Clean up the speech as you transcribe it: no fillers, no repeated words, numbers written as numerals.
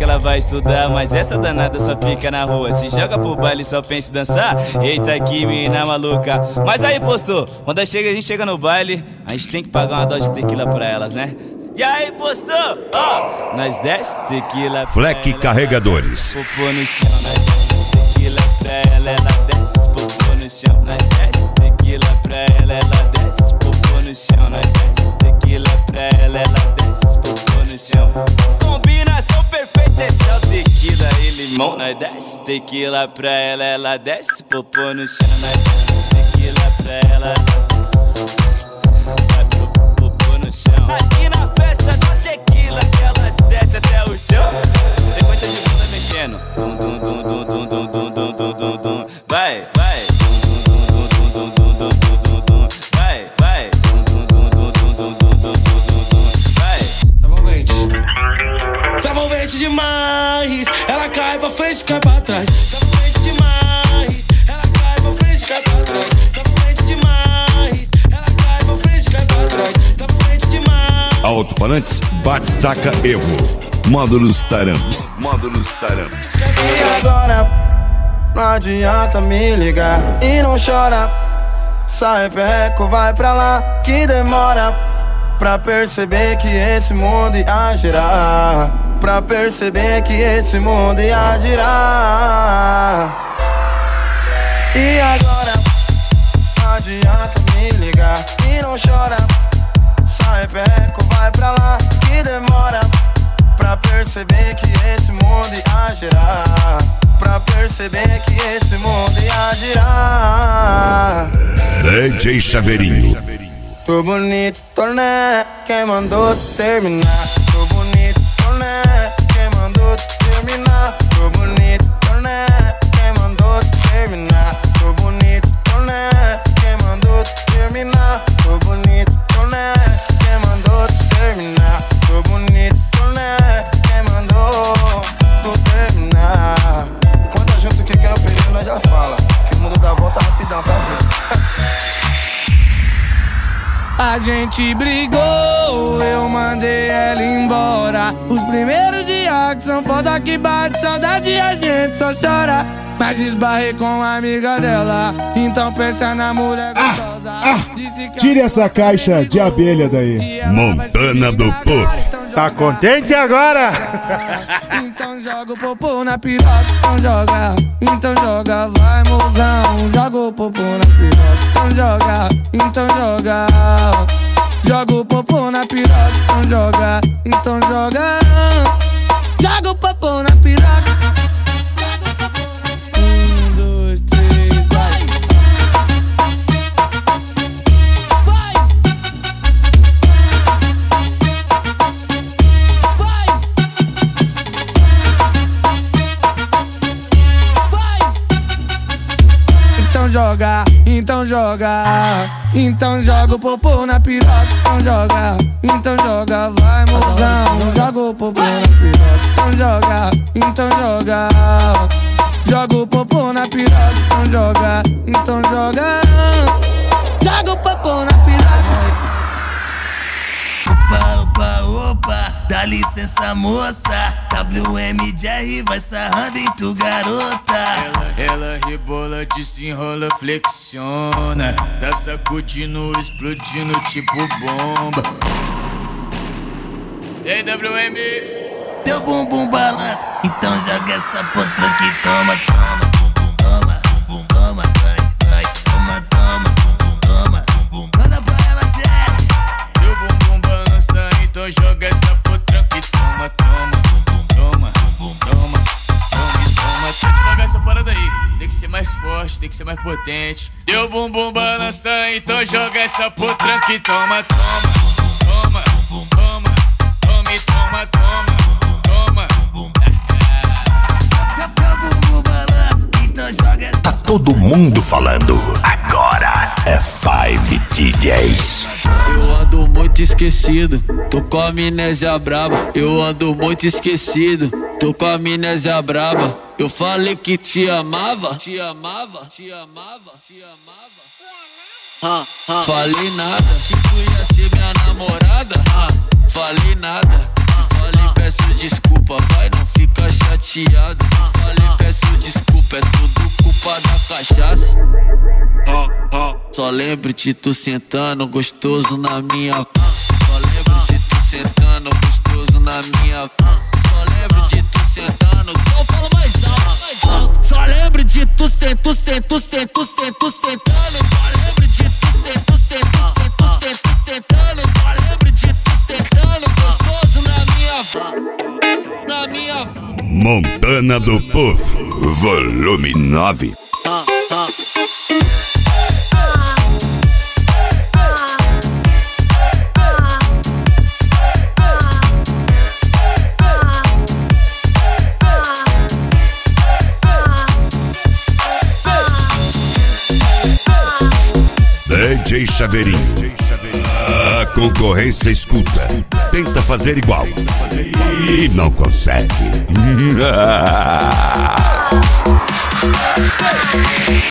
que ela vai estudar, mas essa danada só fica na rua. Se joga pro baile só pensa em dançar. Eita que mina maluca. Mas aí, postou, quando a gente chega no baile, a gente tem que pagar uma dose de tequila pra elas, né? E aí, postou, ó, nós desce tequila pra Fleck ela, Carregadores. popô no chão, nós desce tequila pra ela desce popô no chão. Nós desce tequila pra ela desce popô no chão. Nós desce tequila pra ela desce popô no chão. Combinação perfeita, esse é o tequila e limão. Nós desce tequila pra ela desce popô no chão. Nós desce tequila pra ela desce popô no chão. Aqui na festa da tequila que elas descem até o chão. Sequência de bunda mexendo. Dum dum dum dum dum dum dum dum dum dum dum. Vai, vai. Dum dum dum dum dum dum dum dum. Vai, vai. Dum dum dum dum dum dum dum dum dum. Vai. Tá envolvente demais. Ela cai pra frente, cai pra trás. Tá envolvente demais. Ela cai pra frente, cai pra trás. Tá envolvente demais. Ela cai pra frente, cai pra trás. Tá envolvente demais. Alto-falantes Batistaca Evo. Módulos Tarampes. Módulos Tarampes. E agora? Não adianta me ligar e não chora. Sai perreco, vai pra lá que demora. Pra perceber que esse mundo ia girar. Pra perceber que esse mundo ia girar. E agora? Não adianta me ligar e não chora. Sai perreco, vai pra lá que demora. Pra perceber que esse mundo ia girar. Pra perceber que esse mundo ia girar. DJ Chaveirinho. Tô bonito, tô né? Quem mandou terminar? Tô bonito, tô né? Quem mandou terminar? Tô bonito, tô né? Quem mandou terminar? Tô bonito, tô né? Quem mandou terminar? Tô bonito, tô né? Quem mandou terminar? Tô bonito, tô né? Quem mandou tu terminar? Quando a junto que quer o perigo, nós já fala. Que o mundo dá volta rapidão, tá vendo? A gente brigou, eu mandei ela embora. Os primeiros dias que são foda que bate saudade, a gente só chora. Mas esbarrei com uma amiga dela, então pensa na mulher gostosa. Tire essa caixa de abelha daí. Montana do Puff. Tá contente agora? Então joga o popô na piroca, então joga, vai mozão. Joga o popô na piroca, então joga. Joga o popô na piroca, então joga. Joga o popô na piroca. 1, 2, 3, vai. Vai. Vai. Vai. Então joga, então joga. Então joga o popô na piroca, então joga, vai mozão. Joga o popô na piroca, então joga. Joga o popô na piroca, então joga. Joga o popô na piroca. Opa, opa, opa, dá licença moça. WMJR vai sarrando em tu garota. Ela rebola, desenrola, flexiona. Tá sacudindo, explodindo tipo bomba. E aí, WM? Teu bumbum balança, então joga essa potranca e toma, toma. Toma, toma, vai, vai. Toma, toma, toma. Manda pra ela, Jess. Teu bumbum balança, então joga essa potranca e toma, toma. Toma, toma, toma e toma. Tá devagar essa parada aí. Tem que ser mais forte, tem que ser mais potente. Teu bumbum balança, então joga essa potranca e toma, toma. Toma, toma, toma e toma, toma. Tá todo mundo falando. Agora é 5 DJs. Eu ando muito esquecido, tô com a amnésia braba. Eu ando muito esquecido, tô com a amnésia braba. Eu falei que te amava, te amava, te amava, te amava. Falei nada, que tu ia ser minha namorada. Falei nada, te falei peço desculpa, vai, não fica chateado. Falei, peço desculpa, é tudo culpa da cachaça. Só lembro de tu sentando gostoso na minha. Só lembro de tu sentando gostoso na minha. Só lembro de tu sentando. Então fala mais alto. Só lembro de tu sentando. Só lembro de tu sentando. Só lembro de tu sentando gostoso na minha. Montana do Puff, volume 9. DJ Chaveirinho. A concorrência escuta, tenta fazer igual e não consegue.